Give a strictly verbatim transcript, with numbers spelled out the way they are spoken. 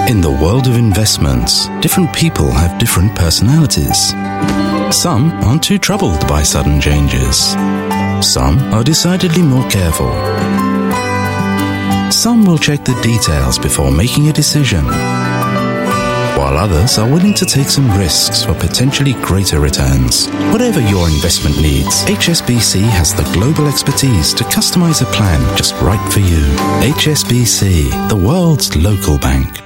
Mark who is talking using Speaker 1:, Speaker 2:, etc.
Speaker 1: In the world of investments, different people have different personalities. Some aren't too troubled by sudden changes. Some are decidedly more careful. Some will check the details before making a decision, while others are willing to take some risks for potentially greater returns. Whatever your investment needs, H S B C has the global expertise to customize a plan just right for you. H S B C, the world's local bank.